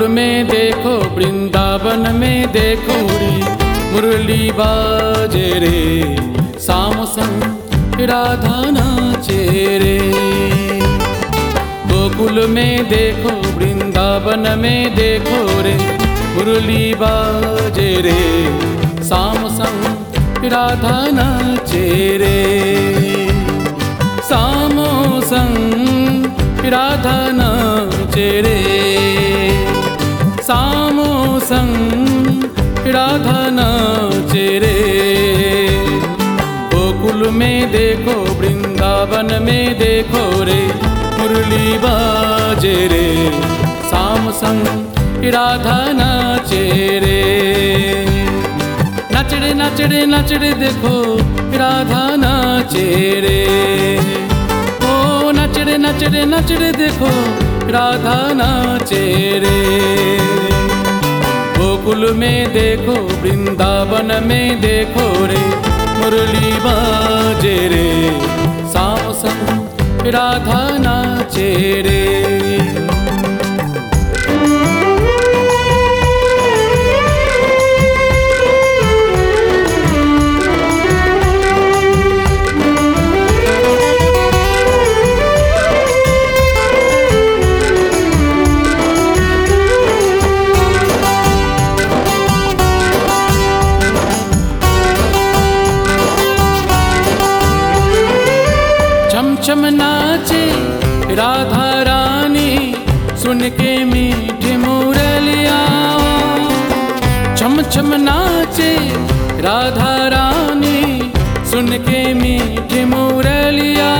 में देखो वृंदावन में देखो रे मुरली बाजे रे, श्याम संग राधा नाचे रे। गोकुल में देखो वृंदावन में देखो रे मुरली बाजे रे, श्याम संग राधा नाचे रे। श्याम संग राधा नाचे रे, श्याम संग राधा नाचे रे। गोकुल में देखो वृंदावन में देखो रे मुरली बाजे रे, श्याम संग राधा नाचे रे। नाचड़े नाचड़े नाचड़े देखो राधा नाचे रे, ओ नाचड़े नाचड़े नाचड़े देखो राधा नाचे रे। गोकुल में देखो वृंदावन में देखो रे मुरली बाजे रे, श्याम संग राधा नाचे रे। छम नाचे राधा रानी सुन के मीठी मुरलिया, छम छम नाचे राधा रानी सुन के मीठी मुरलिया।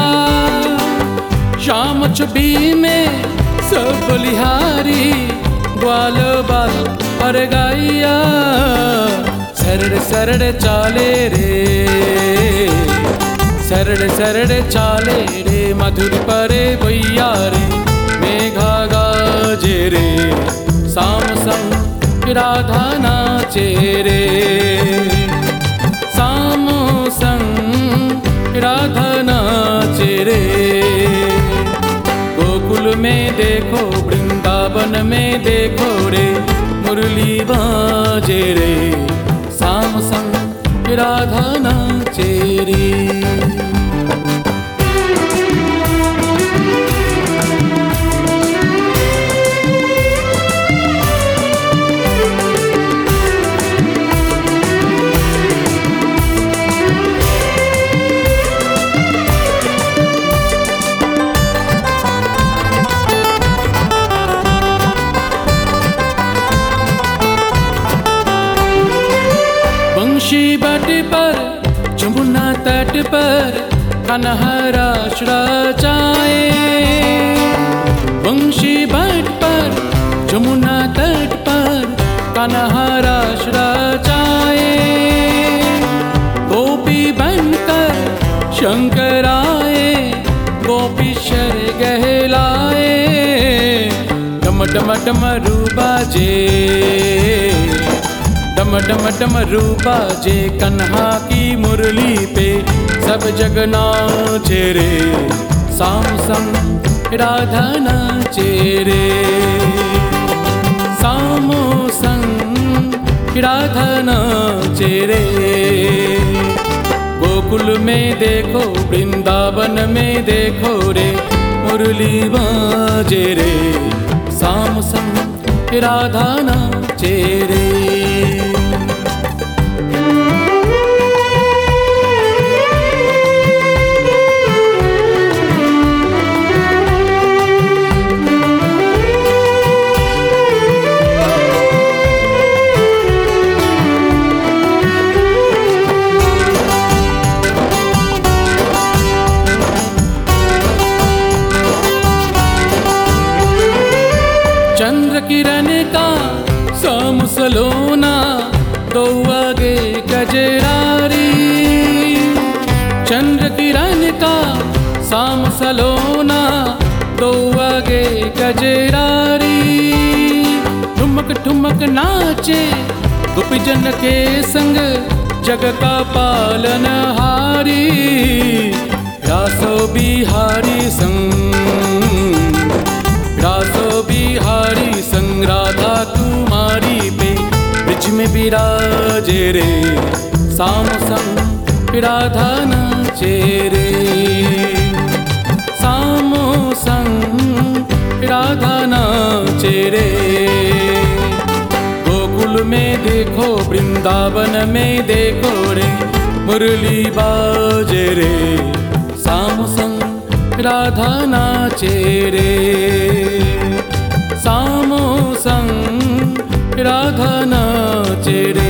शाम छुबी में सब बलिहारी ग्वाल बाल पर गाइया, सरड़ सरड़ चाले रे, सरड़ सरड़ चाले रे मधुर परे भैया रे, मेघा गाजे रे, श्याम संग राधा नाचे रे। श्याम संग राधा नाचे रे। गोकुल में देखो वृंदावन में देखो रे मुरली बाजे रे, श्याम संग राधा नाचे रे। बंशी बट पर जमुना तट पर कन्हरा रचाए, बंशी बट पर जमुना तट पर कन्हरा रचाए। गोपी बनकर शंकर आए, गोपीश्वर गहलाए, डम डम डमरू बाजे, डम डम डमरू बाजे कन्हा की मुरली पे सब जग नाचे रे, श्याम संग राधा नाचे रे। श्याम संग राधा नाचे रे। गोकुल में देखो वृंदावन में देखो रे मुरली बाजे रे, श्याम संग राधा नाचे रे। चंद्र किरण का सामुसलोना दो आगे गजरारी, चंद्र किरण का सामुसलोना दो आगे गजरारी। ठुमक ठुमक नाचे गोपीजन के संग जग का पालनहारी, रासो बिहारी संग रासो बिहारी संग राधा कुमारी पे ब्रिज में विराजे रे, साम संग राधा नाचे रे, सामो संग राधा नाचे रे। गोकुल में देखो वृंदावन में देखो रे, मुरली बाजे रे, साम संग राधा नाचे रे, सामो संग राधा नाचे रे।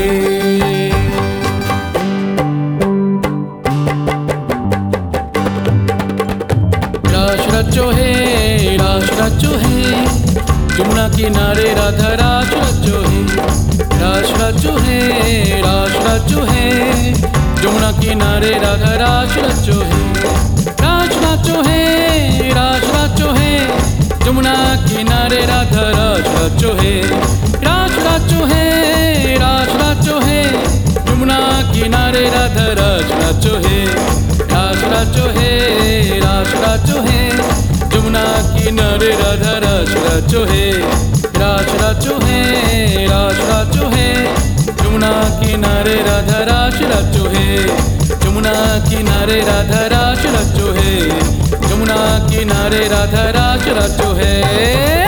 रास रचो है, रास रचो है, यमुना किनारे राधा रास रचो है, रास रचो है, रास रचो है, यमुना किनारे राधा रास रचो है, रास रचो है, रास रचो है, यमुना किनारे राधा रास रचो है, रास रचो है, रास रचो है, यमुना किनारे राधा रास रचो है, रास रचो है, रास रचो है, यमुना किनारे राधा रास रचो है, रास रचो है, रास रचो है, यमुना किनारे राधा रास रचो है, यमुना किनारे राधा रास रचो है, यमुना किनारे राधा रास रचो है।